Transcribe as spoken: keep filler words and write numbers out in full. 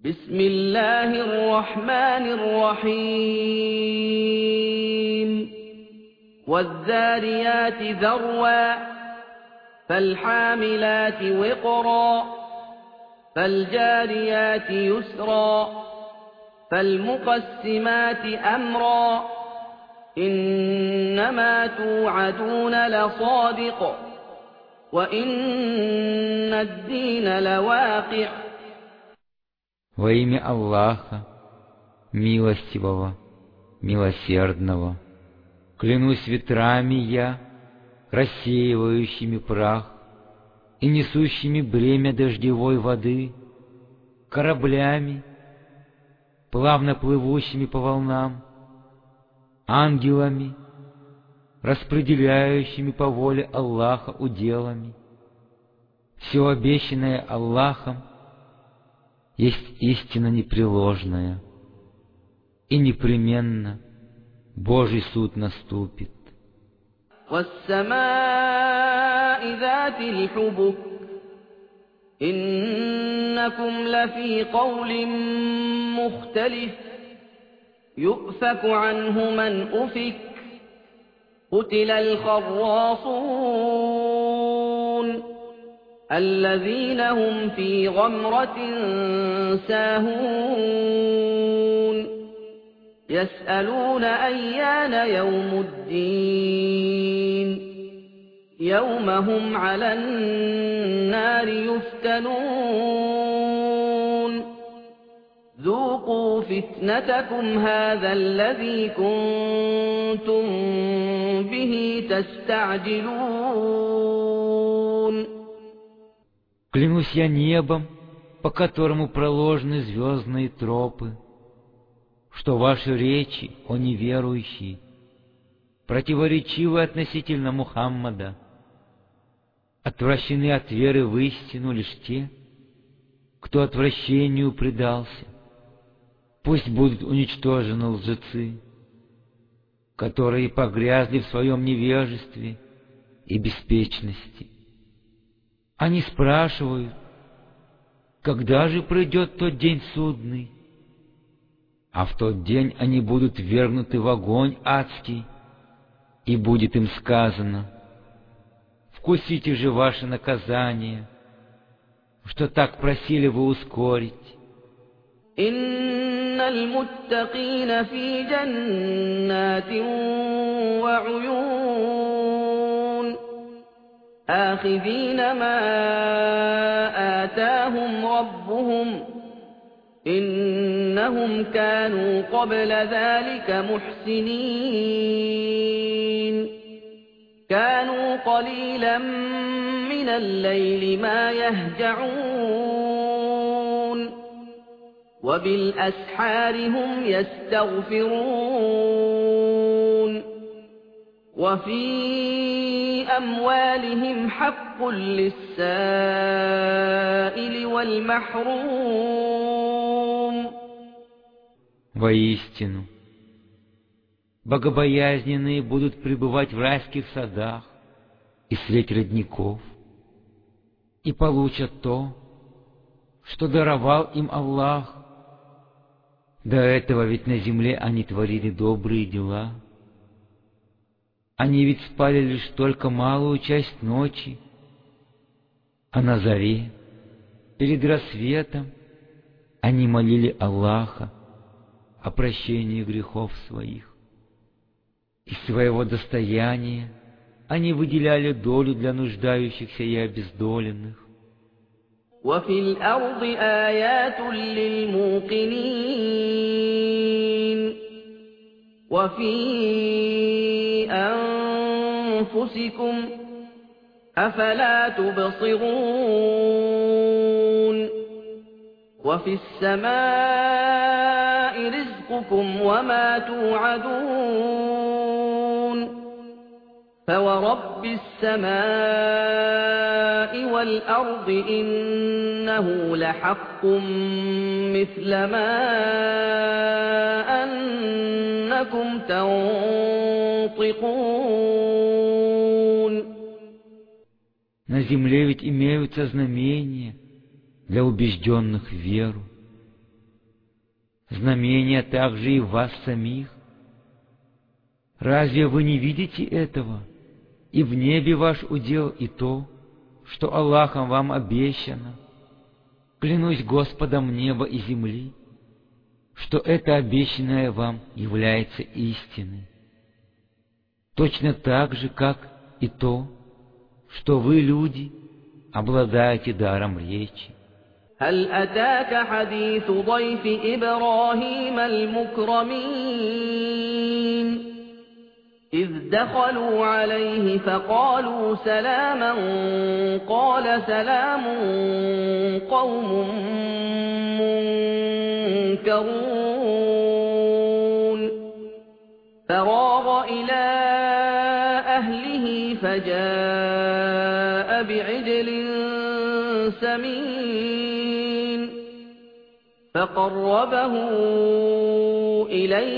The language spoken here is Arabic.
بسم الله الرحمن الرحيم والذاريات ذروا فالحاملات وقرا فالجاريات يسرا فالمقسمات أمرا إنما توعدون لصادق وإن الدين لواقع. Во имя Аллаха, милостивого, милосердного, клянусь ветрами я, рассеивающими прах и несущими бремя дождевой воды, кораблями, плавно плывущими по волнам, ангелами, распределяющими по воле Аллаха уделами. Все обещанное Аллахом есть истина непреложная, и непременно Божий суд наступит. وَالسَّمَاءِ ذَاتِ الْحُبُكِ إِنَّكُمْ لَفِي قَوْلٍ مُخْتَلِفٍ يُؤْفَكُ عَنْهُ مَنْ أُفِكَ قُتِلَ الْخَرَّاصُونَ الذين هم في غمرة ساهون يسألون أيان يوم الدين يوم هم على النار يفتنون ذوقوا فتنتكم هذا الذي كنتم به تستعجلون. Клянусь я небом, по которому проложены звездные тропы, что ваши речи, о неверующие, противоречивы относительно Мухаммада, отвращены от веры в истину лишь те, кто отвращению предался. Пусть будут уничтожены лжецы, которые погрязли в своем невежестве и беспечности. Они спрашивают, когда же придет тот день судный? А в тот день они будут ввергнуты в огонь адский, и будет им сказано: вкусите же ваше наказание, что так просили вы ускорить. Инналь муттакина фи джаннатин ва уюн آخذين ما آتاهم ربهم إنهم كانوا قبل ذلك محسنين كانوا قليلا من الليل ما يهجعون وبالأسحار هم يستغفرون وفي أموالهم حق للسائل والمحروم. Воистину, богобоязненные будут пребывать в райских садах и средь родников, и получат то, что даровал им Аллах. До этого ведь на земле они творили добрые дела. Они ведь спали лишь только малую часть ночи, а на заре, перед рассветом, они молили Аллаха о прощении грехов своих. Из своего достояния они выделяли долю для нуждающихся и обездоленных. وفي الأرض آيات للموقنين وفي أنفسكم أفلا تبصرون وفي السماء رزقكم وما توعدون فورب السماء والأرض إنه لحق مثل ما أنكم تنطقون. На земле ведь имеются знамения для убежденных в веру. знамения также и в вас самих. Разве вы не видите этого? И в небе ваш удел и то, что Аллахом вам обещано. Клянусь Господом неба и земли, что это обещанное вам является истиной. Точно так же, как и то, что вы, люди, обладаете даром речи. هل أتاك حديث ضيف إبراهيم المكرمين إذ دخلوا عليه فقالوا سلاما قال سلام قوم منكرون فراغ إلى أهله فجاء بعجل سمين فقربه إليه